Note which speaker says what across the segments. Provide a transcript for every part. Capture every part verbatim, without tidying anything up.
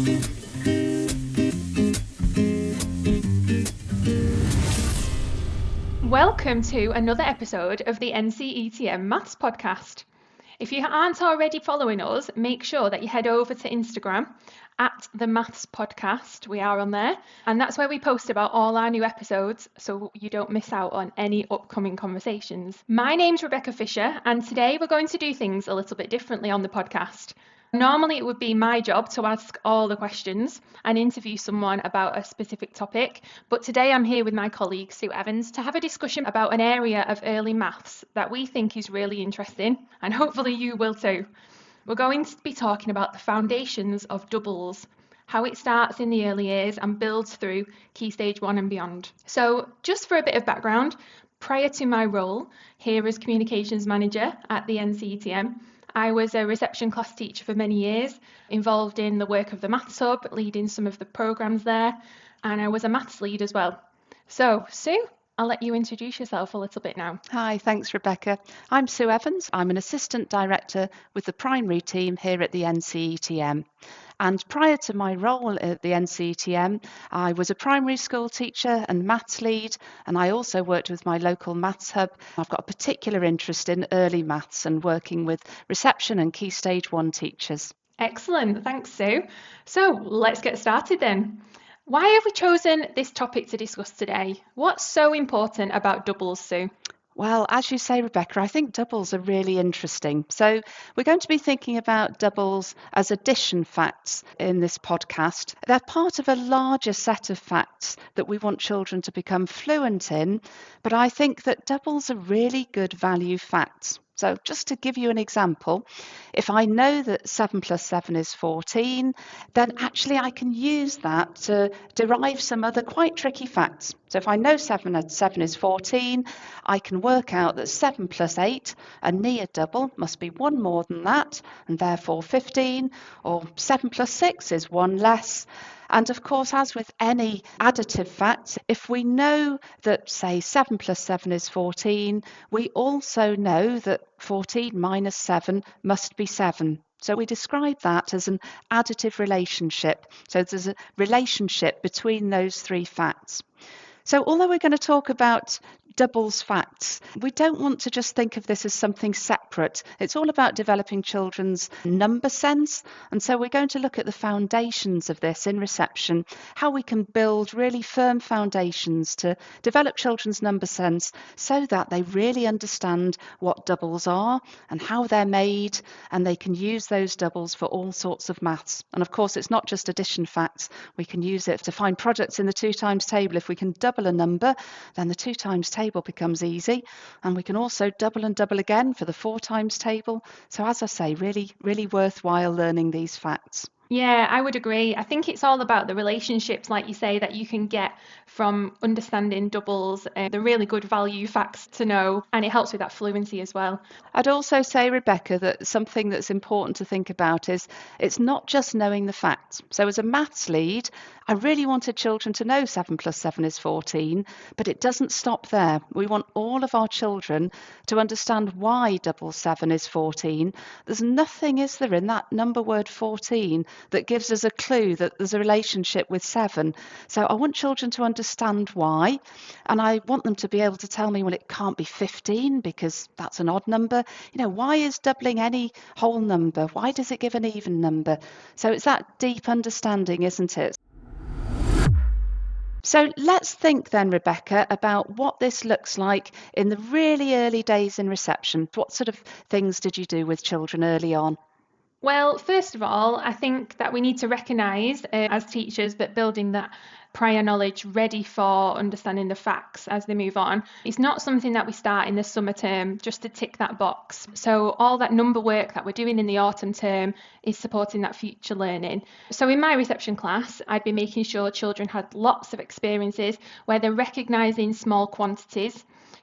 Speaker 1: Welcome to another episode of the N C E T M Maths Podcast. If you aren't already following us, make sure that you head over to Instagram at the Maths Podcast. We are on there, and that's where we post about all our new episodes so you don't miss out on any upcoming conversations. My name's Rebecca Fisher, and today we're going to do things a little bit differently on the podcast. Normally it would be my job to ask all the questions and interview someone about a specific topic, but today I'm here with my colleague Sue Evans to have a discussion about an area of early maths that we think is really interesting, and hopefully you will too. We're going to be talking about the foundations of doubles, how it starts in the early years and builds through Key Stage one and beyond. So just for a bit of background, prior to my role here as Communications Manager at the N C E T M, I was a reception class teacher for many years, involved in the work of the Maths Hub, leading some of the programmes there, and I was a maths lead as well. So, Sue, I'll let you introduce yourself a little bit now.
Speaker 2: Hi, thanks Rebecca. I'm Sue Evans. I'm an Assistant Director with the Primary team here at the N C E T M. And prior to my role at the N C E T M, I was a primary school teacher and maths lead, and I also worked with my local maths hub. I've got a particular interest in early maths and working with reception and Key Stage one teachers.
Speaker 1: Excellent, thanks Sue. So let's get started then. Why have we chosen this topic to discuss today? What's so important about doubles, Sue?
Speaker 2: Well, as you say, Rebecca, I think doubles are really interesting. So we're going to be thinking about doubles as addition facts in this podcast. They're part of a larger set of facts that we want children to become fluent in, but I think that doubles are really good value facts. So just to give you an example, if I know that seven plus seven is fourteen, then actually I can use that to derive some other quite tricky facts. So if I know seven, seven is fourteen, I can work out that seven plus eight, a near double, must be one more than that, and therefore fifteen, or seven plus six is one less. And of course, as with any additive facts, if we know that, say, seven plus seven is fourteen, we also know that fourteen minus seven must be seven. So we describe that as an additive relationship. So there's a relationship between those three facts. So although we're going to talk about doubles facts, we don't want to just think of this as something separate. It's all about developing children's number sense. And so we're going to look at the foundations of this in reception, how we can build really firm foundations to develop children's number sense so that they really understand what doubles are and how they're made, and they can use those doubles for all sorts of maths. And of course, it's not just addition facts. We can use it to find products in the two times table. If we can double a number, then the two times table becomes easy, and we can also double and double again for the four times table. So as I say, really, really worthwhile learning these facts.
Speaker 1: Yeah, I would agree. I think it's all about the relationships, like you say, that you can get from understanding doubles, uh, the really good value facts to know, and it helps with that fluency as well.
Speaker 2: I'd also say, Rebecca, that something that's important to think about is it's not just knowing the facts. So as a maths lead, I really wanted children to know seven plus seven is fourteen, but it doesn't stop there. We want all of our children to understand why double seven is fourteen. There's nothing, is there, in that number word fourteen that gives us a clue that there's a relationship with seven. So I want children to understand why, and I want them to be able to tell me, well, it can't be fifteen because that's an odd number. You know, why is doubling any whole number? Why does it give an even number? So it's that deep understanding, isn't it? So let's think then, Rebecca, about what this looks like in the really early days in reception. What sort of things did you do with children early on?
Speaker 1: Well, first of all, I think that we need to recognise uh, as teachers that building that prior knowledge ready for understanding the facts as they move on. It's not something that we start in the summer term just to tick that box. So all that number work that we're doing in the autumn term is supporting that future learning. So in my reception class, I'd be making sure children had lots of experiences where they're recognising small quantities.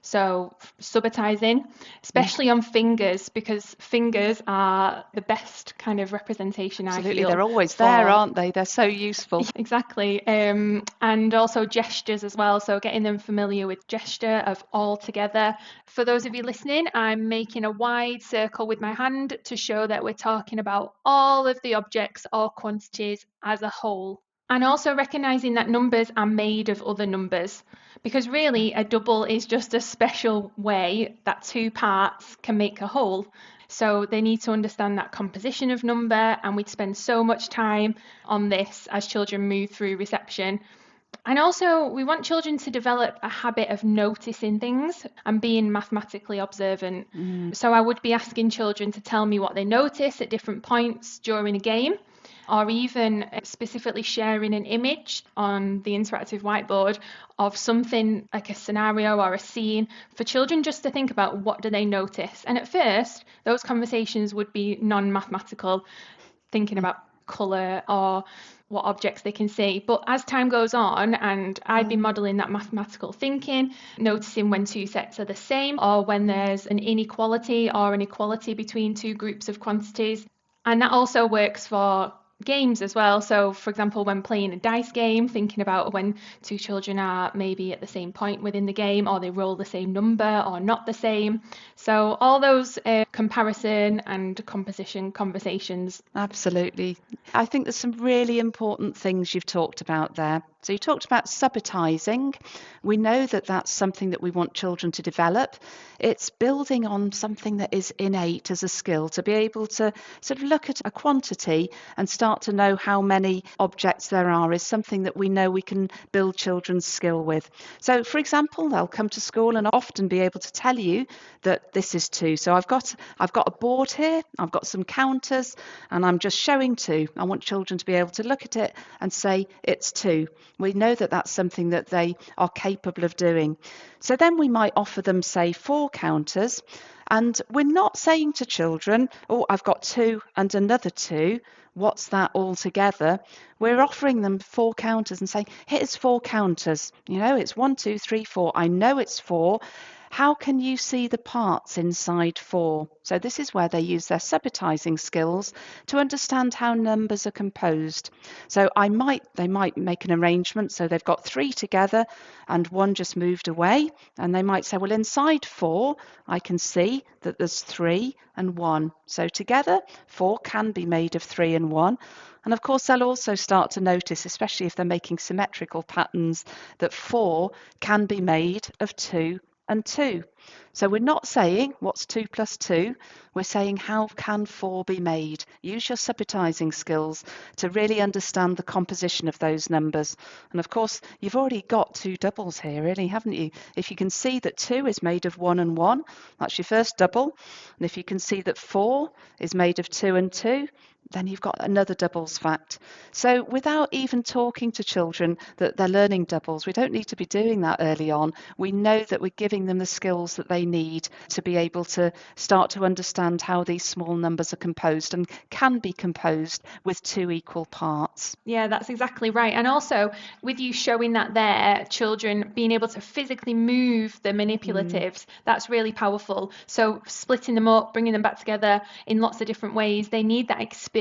Speaker 1: So subitizing, especially on fingers, because fingers are the best kind of representation, I
Speaker 2: Absolutely,
Speaker 1: feel.
Speaker 2: they're always
Speaker 1: for-
Speaker 2: there, aren't they? They're so useful.
Speaker 1: Exactly. Um, and also gestures as well. So getting them familiar with gesture of all together. For those of you listening, I'm making a wide circle with my hand to show that we're talking about all of the objects or quantities as a whole. And also recognizing that numbers are made of other numbers, because really a double is just a special way that two parts can make a whole. So they need to understand that composition of number, and we'd spend so much time on this as children move through reception. And also, we want children to develop a habit of noticing things and being mathematically observant.
Speaker 2: Mm.
Speaker 1: So I would be asking children to tell me what they notice at different points during a game, or even specifically sharing an image on the interactive whiteboard of something like a scenario or a scene for children just to think about what do they notice. And at first, those conversations would be non-mathematical, thinking about colour or what objects they can see. But as time goes on, and I'd be modelling that mathematical thinking, noticing when two sets are the same, or when there's an inequality or an equality between two groups of quantities. And that also works for games as well. So for example, when playing a dice game, thinking about when two children are maybe at the same point within the game, or they roll the same number or not the same. So all those uh, comparison and composition conversations.
Speaker 2: Absolutely. I think there's some really important things you've talked about there. So you talked about subitizing. We know that that's something that we want children to develop. It's building on something that is innate as a skill, to be able to sort of look at a quantity and start to know how many objects there are is something that we know we can build children's skill with. So for example, they'll come to school and often be able to tell you that this is two. So I've got I've got a board here, I've got some counters, and I'm just showing two. I want children to be able to look at it and say it's two. We know that that's something that they are capable of doing. So then we might offer them, say, four counters, and we're not saying to children, oh, I've got two and another two. What's that all together? We're offering them four counters and saying, here's four counters. You know, it's one, two, three, four. I know it's four. How can you see the parts inside four? So this is where they use their subitizing skills to understand how numbers are composed. So I might, they might make an arrangement so they've got three together and one just moved away, and they might say, well, inside four, I can see that there's three and one. So together, four can be made of three and one. And of course, they'll also start to notice, especially if they're making symmetrical patterns, that four can be made of two and two. So we're not saying what's two plus two, we're saying how can four be made. Use your subitizing skills to really understand the composition of those numbers. And of course, you've already got two doubles here, really, haven't you? If you can see that two is made of one and one, that's your first double. And if you can see that four is made of two and two, then you've got another doubles fact. So without even talking to children that they're learning doubles, we don't need to be doing that early on. We know that we're giving them the skills that they need to be able to start to understand how these small numbers are composed and can be composed with two equal parts.
Speaker 1: Yeah, that's exactly right. And also with you showing that there, children being able to physically move the manipulatives, mm. that's really powerful. So splitting them up, bringing them back together in lots of different ways, they need that experience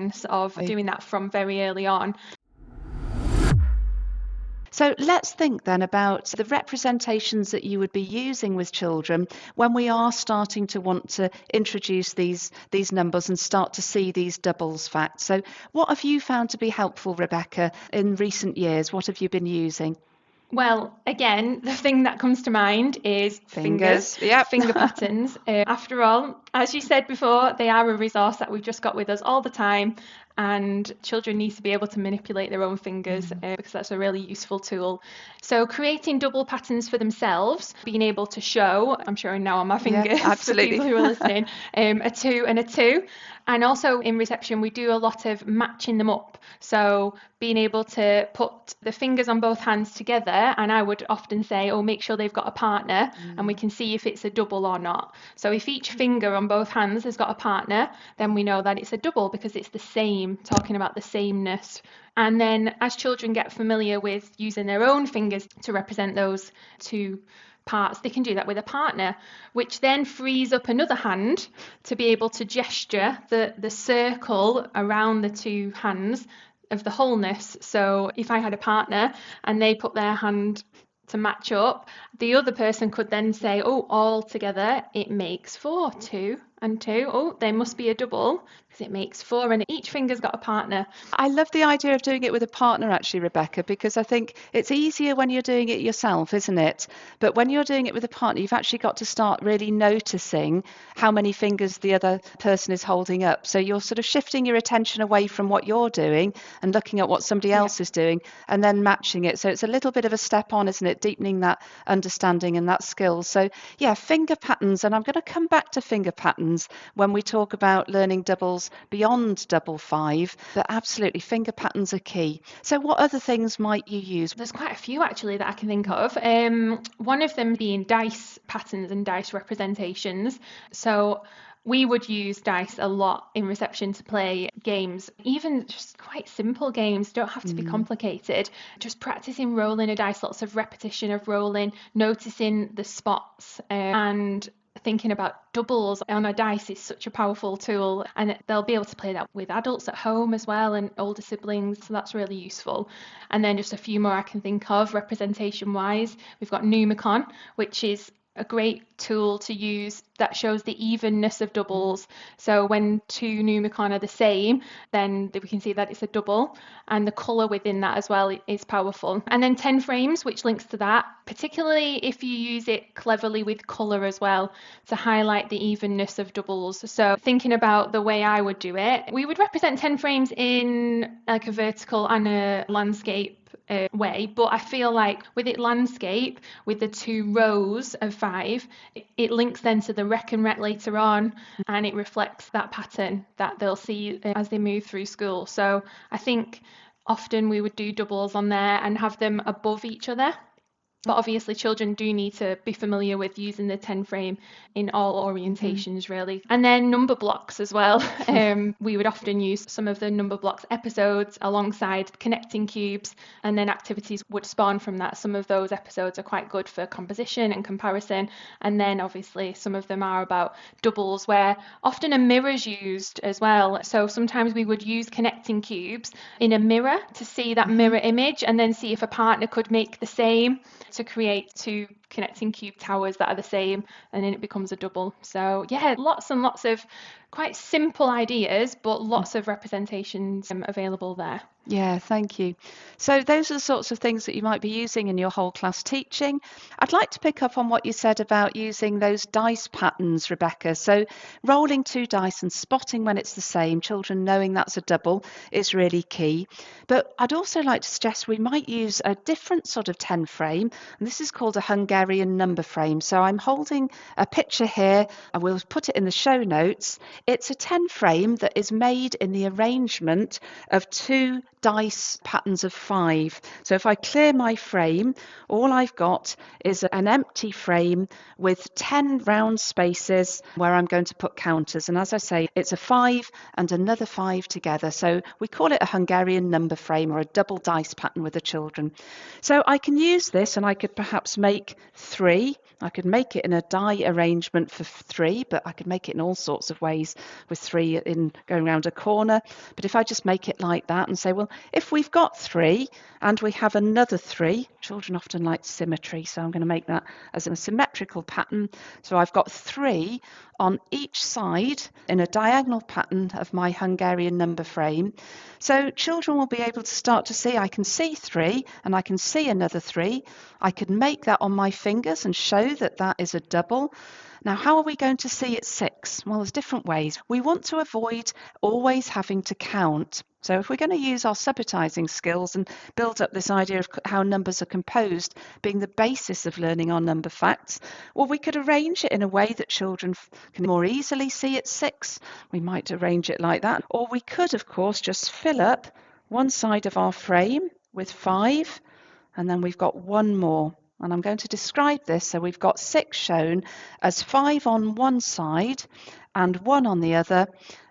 Speaker 1: of doing that from very early on.
Speaker 2: So let's think then about the representations that you would be using with children when we are starting to want to introduce these, these numbers and start to see these doubles facts. So what have you found to be helpful, Rebecca, in recent years? What have you been using?
Speaker 1: Well, again, the thing that comes to mind is
Speaker 2: fingers,
Speaker 1: fingers
Speaker 2: yep.
Speaker 1: finger patterns. Uh, after all, as you said before, they are a resource that we've just got with us all the time, and children need to be able to manipulate their own fingers mm. uh, because that's a really useful tool. So creating double patterns for themselves, being able to show, I'm showing now on my fingers
Speaker 2: yeah, absolutely.
Speaker 1: for people who are listening, um, a two and a two. And also in reception, we do a lot of matching them up. So being able to put the fingers on both hands together, and I would often say, oh, make sure they've got a partner mm. and we can see if it's a double or not. So if each finger on both hands has got a partner, then we know that it's a double because it's the same, talking about the sameness. And then as children get familiar with using their own fingers to represent those two parts, they can do that with a partner, which then frees up another hand to be able to gesture the, the circle around the two hands of the wholeness. So if I had a partner and they put their hand to match up, the other person could then say, oh, all together it makes four, two and two. Oh, there must be a double because it makes four, and each finger's got a partner.
Speaker 2: I love the idea of doing it with a partner, actually, Rebecca, because I think it's easier when you're doing it yourself, isn't it? But when you're doing it with a partner, you've actually got to start really noticing how many fingers the other person is holding up. So you're sort of shifting your attention away from what you're doing and looking at what somebody else yeah. is doing, and then matching it. So it's a little bit of a step on, isn't it? Deepening that understanding and that skill. So yeah, finger patterns, and I'm going to come back to finger patterns when we talk about learning doubles beyond double five, but absolutely finger patterns are key. So what other things might you use?
Speaker 1: There's quite a few actually that I can think of. Um, one of them being dice patterns and dice representations. So we would use dice a lot in reception to play games, even just quite simple games, don't have to mm. be complicated. Just practicing rolling a dice, lots of repetition of rolling, noticing the spots, uh, and thinking about doubles on a dice is such a powerful tool, and they'll be able to play that with adults at home as well and older siblings, so that's really useful. And then just a few more I can think of representation wise. We've got Numicon, which is a great tool to use that shows the evenness of doubles. So when two Numicon are the same, then we can see that it's a double, and the colour within that as well is powerful. And then ten frames, which links to that, particularly if you use it cleverly with colour as well to highlight the evenness of doubles. So thinking about the way I would do it, we would represent ten frames in like a vertical and a landscape Uh, way, but I feel like with it landscape, with the two rows of five, it, it links then to the rec and rec later on, and it reflects that pattern that they'll see as they move through school. So I think often we would do doubles on there and have them above each other. But obviously children do need to be familiar with using the ten frame in all orientations, mm. really. And then number blocks as well. um, we would often use some of the number blocks episodes alongside connecting cubes, and then activities would spawn from that. Some of those episodes are quite good for composition and comparison. And then obviously some of them are about doubles, where often a mirror's used as well. So sometimes we would use connecting cubes in a mirror to see that mirror image, and then see if a partner could make the same, to create two connecting cube towers that are the same, and then it becomes a double. So yeah, lots and lots of quite simple ideas, but lots of representations um, available there.
Speaker 2: Yeah, thank you. So those are the sorts of things that you might be using in your whole class teaching. I'd like to pick up on what you said about using those dice patterns, Rebecca. So rolling two dice and spotting when it's the same, children knowing that's a double, is really key. But I'd also like to suggest we might use a different sort of ten frame, and this is called a Hungarian number frame. So I'm holding a picture here. I will put it in the show notes. It's a ten frame that is made in the arrangement of two dice patterns of five. So if I clear my frame, all I've got is an empty frame with ten round spaces where I'm going to put counters. And as I say, it's a five and another five together. So we call it a Hungarian number frame, or a double dice pattern with the children. So I can use this, and I could perhaps make three. I could make it in a die arrangement for three, but I could make it in all sorts of ways with three in going around a corner. But if I just make it like that and say, well, if we've got three and we have another three, children often like symmetry, so I'm going to make that as a symmetrical pattern. So I've got three on each side in a diagonal pattern of my Hungarian number frame. So children will be able to start to see, I can see three and I can see another three. I could make that on my fingers and show that that is a double. Now, how are we going to see it's six? Well, there's different ways. We want to avoid always having to count. So if we're going to use our subitizing skills and build up this idea of how numbers are composed being the basis of learning our number facts, well, we could arrange it in a way that children can more easily see it's six. We might arrange it like that. Or we could, of course, just fill up one side of our frame with five, and then we've got one more. And I'm going to describe this. So we've got six shown as five on one side and one on the other.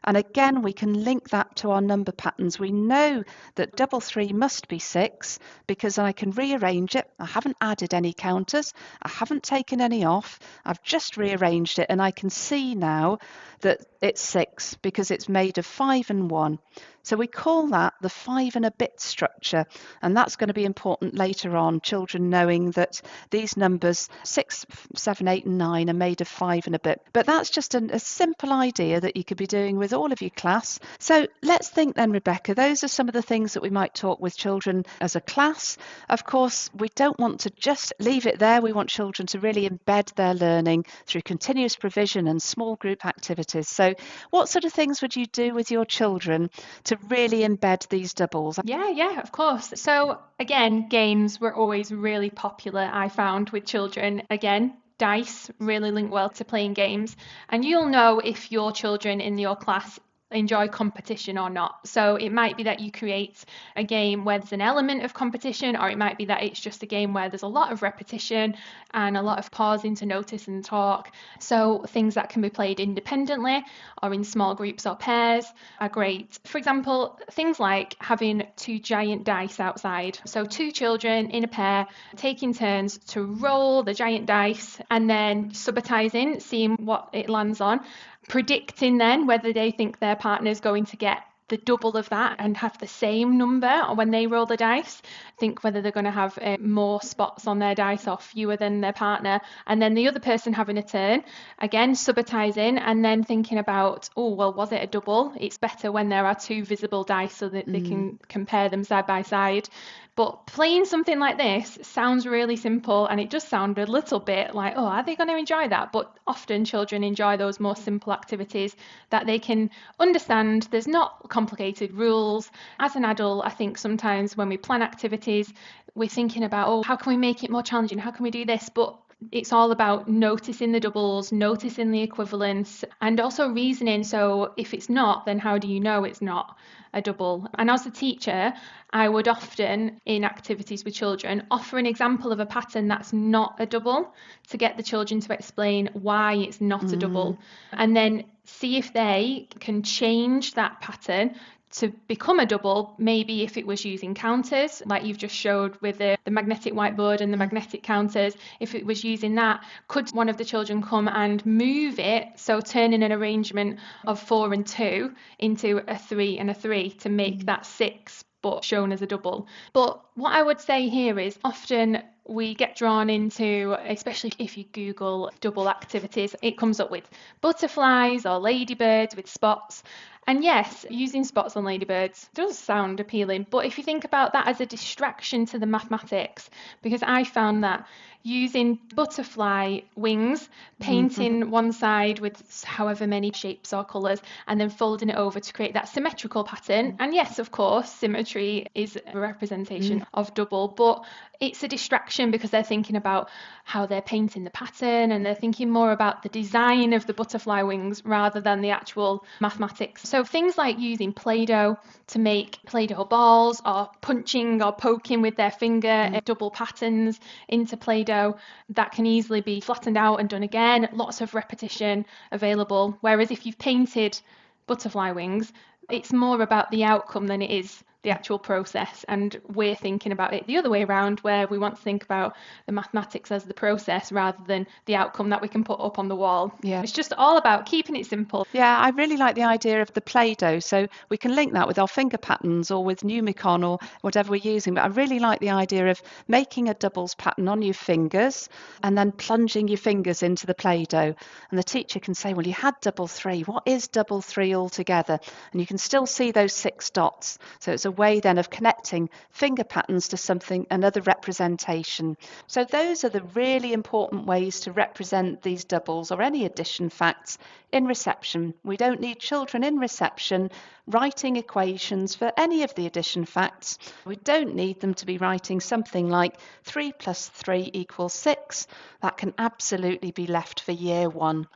Speaker 2: And again, we can link that to our number patterns. We know that double three must be six because I can rearrange it. I haven't added any counters. I haven't taken any off. I've just rearranged it and I can see now that it's six because it's made of five and one. So we call that the five and a bit structure, and that's going to be important later on, children knowing that these numbers six, seven, eight and nine are made of five and a bit. But that's just an, a simple idea that you could be doing with all of your class. So let's think then, Rebecca, those are some of the things that we might talk with children as a class. Of course, we don't want to just leave it there. We want children to really embed their learning through continuous provision and small group activities. So what sort of things would you do with your children to really embed these doubles?
Speaker 1: Yeah, yeah, of course. So again, games were always really popular, I found, with children. Again, dice really link well to playing games. And you'll know if your children in your class enjoy competition or not. So it might be that you create a game where there's an element of competition, or it might be that it's just a game where there's a lot of repetition and a lot of pausing to notice and talk. So things that can be played independently or in small groups or pairs are great. For example, things like having two giant dice outside. So two children in a pair taking turns to roll the giant dice and then subitizing, seeing what it lands on, predicting then whether they think their partner is going to get the double of that and have the same number, or when they roll the dice, think whether they're going to have uh, more spots on their dice or fewer than their partner. And then the other person having a turn, again, subitizing, and then thinking about, oh, well, was it a double? It's better when there are two visible dice so that mm. they can compare them side by side. But playing something like this sounds really simple, and it does sound a little bit like, oh, are they going to enjoy that? But often children enjoy those more simple activities that they can understand. There's not complicated rules. As an adult, I think sometimes when we plan activities, we're thinking about, oh, how can we make it more challenging? How can we do this? But it's all about noticing the doubles, noticing the equivalence, and also reasoning. So if it's not, then how do you know it's not a double? And as a teacher, I would often, in activities with children, offer an example of a pattern that's not a double to get the children to explain why it's not mm. a double, and then see if they can change that pattern to become a double. Maybe if it was using counters, like you've just showed with the, the magnetic whiteboard and the magnetic counters, if it was using that, could one of the children come and move it, so turning an arrangement of four and two into a three and a three to make mm. that six, but shown as a double. But what I would say here is often we get drawn into, especially if you Google double activities, it comes up with butterflies or ladybirds with spots. And yes, using spots on ladybirds does sound appealing, but if you think about that as a distraction to the mathematics, because I found that using butterfly wings, painting mm-hmm. one side with however many shapes or colours, and then folding it over to create that symmetrical pattern. And yes, of course, symmetry is a representation mm. of double, but it's a distraction because they're thinking about how they're painting the pattern, and they're thinking more about the design of the butterfly wings rather than the actual mathematics. So things like using Play-Doh to make Play-Doh balls, or punching or poking with their finger mm. double patterns into Play-Doh, that can easily be flattened out and done again. Lots of repetition available. Whereas if you've painted butterfly wings, it's more about the outcome than it is the actual process, and we're thinking about it the other way around, where we want to think about the mathematics as the process rather than the outcome that we can put up on the wall. Yeah, it's just all about keeping it simple.
Speaker 2: Yeah, I really like the idea of the Play-Doh, so we can link that with our finger patterns or with Numicon or whatever we're using. But I really like the idea of making a doubles pattern on your fingers and then plunging your fingers into the Play-Doh, and the teacher can say, well, you had double three, what is double three altogether? And you can still see those six dots. So it's a way then of connecting finger patterns to something, another representation. So those are the really important ways to represent these doubles or any addition facts in reception. We don't need children in reception writing equations for any of the addition facts. We don't need them to be writing something like three plus three equals six. That can absolutely be left for year one.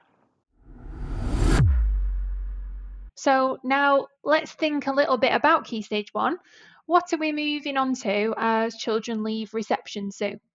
Speaker 1: So now let's think a little bit about Key Stage one. What are we moving on to as children leave reception soon?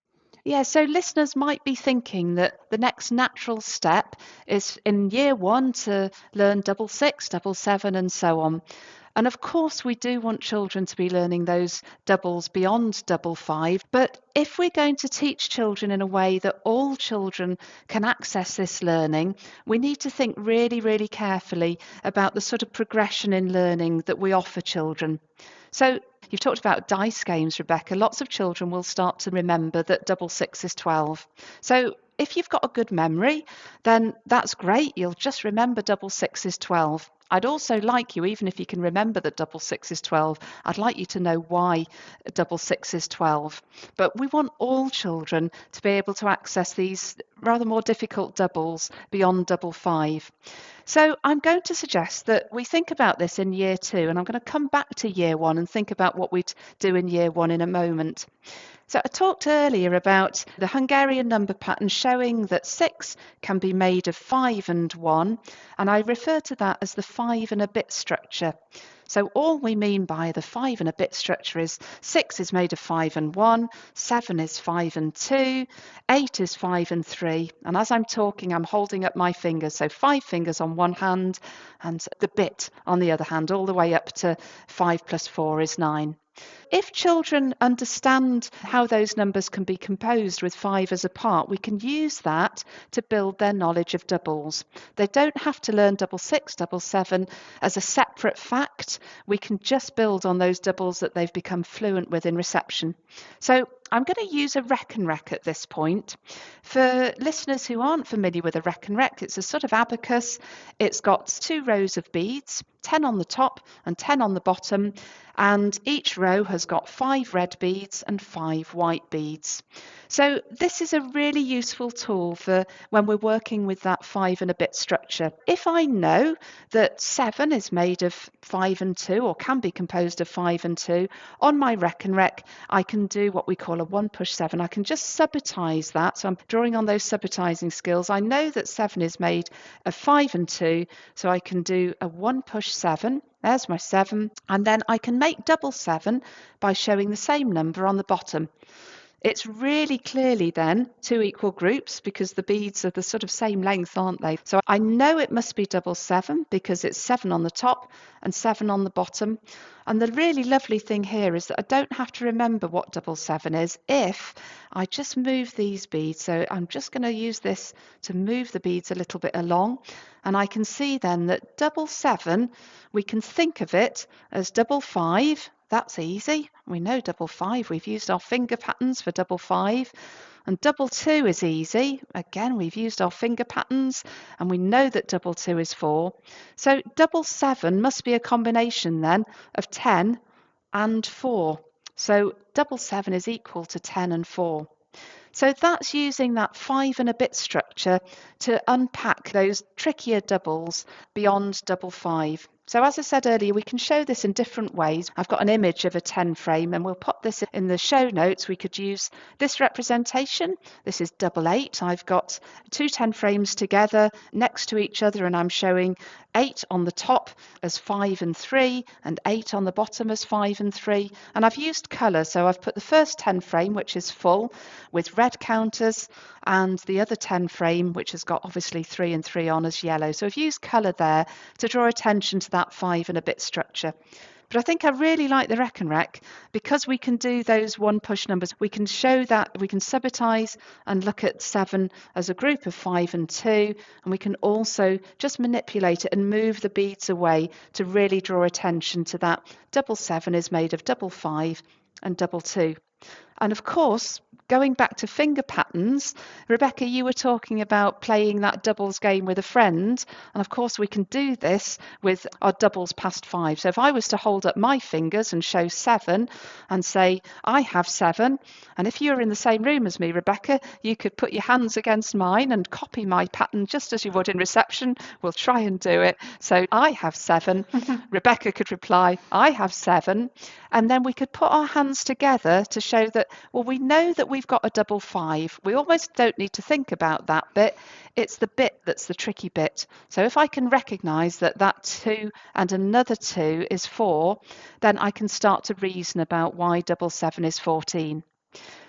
Speaker 2: Yeah, so listeners might be thinking that the next natural step is in year one to learn double six, double seven, and so on. And of course, we do want children to be learning those doubles beyond double five. But if we're going to teach children in a way that all children can access this learning, we need to think really, really carefully about the sort of progression in learning that we offer children. So you've talked about dice games, Rebecca. Lots of children will start to remember that double six is twelve. So if you've got a good memory, then that's great. You'll just remember double six is twelve. I'd also like you, even if you can remember that double six is twelve, I'd like you to know why double six is twelve. But we want all children to be able to access these rather more difficult doubles beyond double five. So I'm going to suggest that we think about this in year two, and I'm going to come back to year one and think about what we'd do in year one in a moment. So I talked earlier about the Hungarian number pattern showing that six can be made of five and one, and I refer to that as the five and a bit structure. So all we mean by the five and a bit structure is six is made of five and one, seven is five and two, eight is five and three. And as I'm talking, I'm holding up my fingers. So five fingers on one hand and the bit on the other hand, all the way up to five plus four is nine. If children understand how those numbers can be composed with five as a part, we can use that to build their knowledge of doubles. They don't have to learn double six, double seven as a separate fact. We can just build on those doubles that they've become fluent with in reception. So I'm going to use a reckon rec at this point. For listeners who aren't familiar with a reckon rec, it's a sort of abacus. It's got two rows of beads, ten on the top and ten on the bottom, and each row has got five red beads and five white beads. So this is a really useful tool for when we're working with that five and a bit structure. If I know that seven is made of five and two, or can be composed of five and two, on my reckon rec, I can do what we call a one push seven. I can just subitize that. So I'm drawing on those subitizing skills. I know that seven is made of five and two, so I can do a one push seven. There's my seven, and then I can make double seven by showing the same number on the bottom. It's really clearly then two equal groups because the beads are the sort of same length, aren't they? So I know it must be double seven because it's seven on the top and seven on the bottom. And the really lovely thing here is that I don't have to remember what double seven is if I just move these beads. So I'm just going to use this to move the beads a little bit along. And I can see then that double seven, we can think of it as double five. That's easy. We know double five. We've used our finger patterns for double five. And double two is easy. Again, we've used our finger patterns and we know that double two is four. So double seven must be a combination then of ten and four. So double seven is equal to ten and four. So that's using that five and a bit structure to unpack those trickier doubles beyond double five. So as I said earlier, we can show this in different ways. I've got an image of a ten frame and we'll put this in the show notes. We could use this representation. This is double eight. I've got two ten frames together next to each other and I'm showing eight on the top as five and three and eight on the bottom as five and three. And I've used colour. So I've put the first ten frame, which is full with red counters, and the other ten frame, which has got obviously three and three on as yellow. So I've used colour there to draw attention to that five and a bit structure. But I think I really like the reckon rec because we can do those one push numbers. We can show that we can subitize and look at seven as a group of five and two, and we can also just manipulate it and move the beads away to really draw attention to that double seven is made of double five and double two. And of course, going back to finger patterns, Rebecca, you were talking about playing that doubles game with a friend. And of course, we can do this with our doubles past five. So if I was to hold up my fingers and show seven and say, I have seven. And if you were in the same room as me, Rebecca, you could put your hands against mine and copy my pattern just as you would in reception. We'll try and do it. So I have seven. Rebecca could reply, I have seven. And then we could put our hands together to show that, well, we know that we've got a double five. We almost don't need to think about that bit. It's the bit that's the tricky bit. So if I can recognise that that two and another two is four, then I can start to reason about why double seven is fourteen.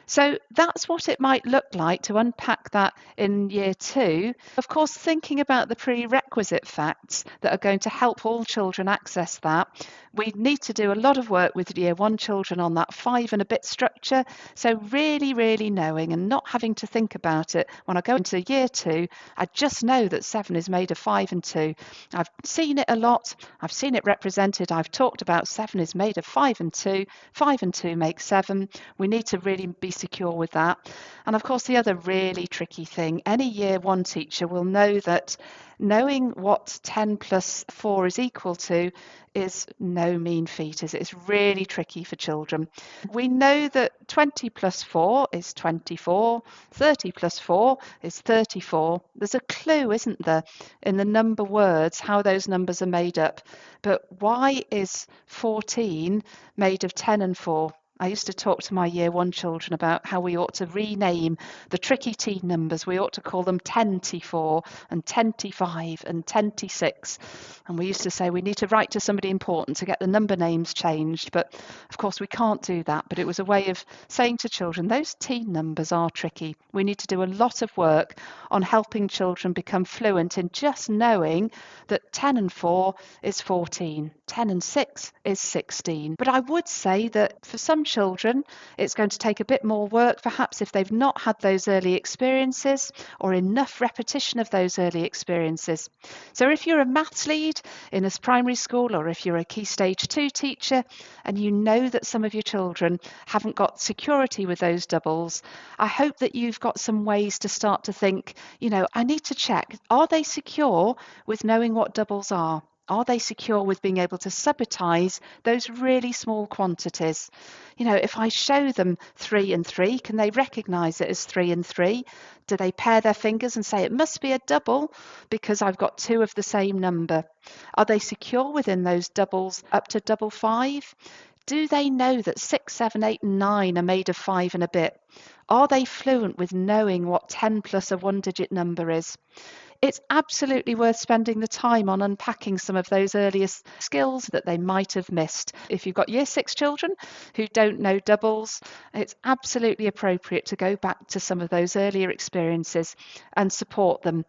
Speaker 2: So that's what it might look like to unpack that in year two. Of course, thinking about the prerequisite facts that are going to help all children access that, we need to do a lot of work with year one children on that five and a bit structure. So really, really knowing and not having to think about it. When I go into year two, I just know that seven is made of five and two. I've seen it a lot. I've seen it represented. I've talked about seven is made of five and two. Five and two make seven. We need to really be secure with that. And of course, the other really tricky thing, any year one teacher will know that knowing what ten plus four is equal to is no mean feat, is it? It's really tricky for children. We know that twenty plus four is twenty-four, thirty plus four is thirty-four. There's a clue, isn't there, in the number words, how those numbers are made up. But why is fourteen made of ten and four? I used to talk to my year one children about how we ought to rename the tricky teen numbers. We ought to call them ten-four and ten-five and ten-six. And we used to say we need to write to somebody important to get the number names changed. But of course, we can't do that. But it was a way of saying to children, those teen numbers are tricky. We need to do a lot of work on helping children become fluent in just knowing that ten and four is fourteen, ten and six is sixteen. But I would say that for some children, it's going to take a bit more work, perhaps if they've not had those early experiences or enough repetition of those early experiences. So if you're a maths lead in a primary school, or if you're a Key Stage two teacher and you know that some of your children haven't got security with those doubles, I hope that you've got some ways to start to think, you know, I need to check, are they secure with knowing what doubles are? Are they secure with being able to subitize those really small quantities? You know, if I show them three and three, can they recognize it as three and three? Do they pair their fingers and say it must be a double because I've got two of the same number? Are they secure within those doubles up to double five? Do they know that six, seven, eight, and nine are made of five and a bit? Are they fluent with knowing what ten plus a one-digit number is? It's absolutely worth spending the time on unpacking some of those earliest skills that they might have missed. If you've got year six children who don't know doubles, it's absolutely appropriate to go back to some of those earlier experiences and support them.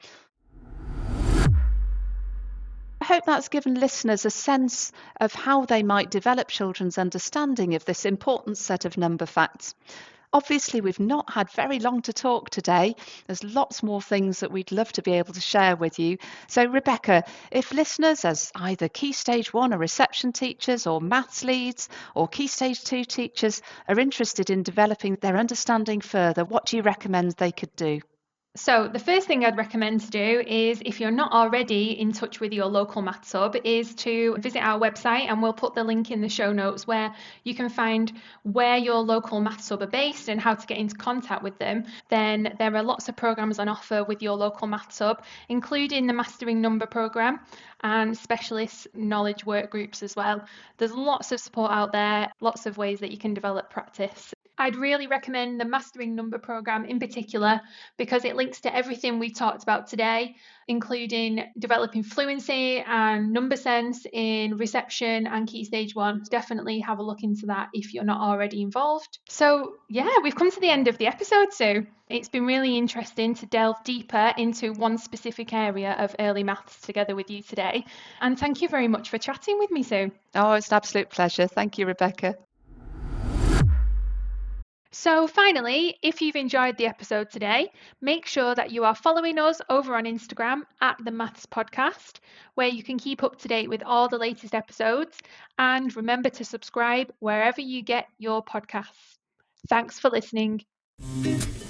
Speaker 2: I hope that's given listeners a sense of how they might develop children's understanding of this important set of number facts. Obviously, we've not had very long to talk today. There's lots more things that we'd love to be able to share with you. So, Rebecca, if listeners as either Key Stage one or reception teachers or maths leads or Key Stage two teachers are interested in developing their understanding further, what do you recommend they could do?
Speaker 1: So the first thing I'd recommend to do is, if you're not already in touch with your local Maths Hub, is to visit our website, and we'll put the link in the show notes where you can find where your local Maths Hub are based and how to get into contact with them. Then there are lots of programs on offer with your local Maths Hub, including the Mastering Number program and specialist knowledge work groups as well. There's lots of support out there, lots of ways that you can develop practice. I'd really recommend the Mastering Number program in particular because it links to everything we talked about today, including developing fluency and number sense in reception and Key Stage one. Definitely have a look into that if you're not already involved. So yeah, we've come to the end of the episode, Sue. It's been really interesting to delve deeper into one specific area of early maths together with you today. And thank you very much for chatting with me, Sue.
Speaker 2: Oh, it's an absolute pleasure. Thank you, Rebecca.
Speaker 1: So finally, if you've enjoyed the episode today, make sure that you are following us over on Instagram at the Maths Podcast, where you can keep up to date with all the latest episodes, and remember to subscribe wherever you get your podcasts. Thanks for listening.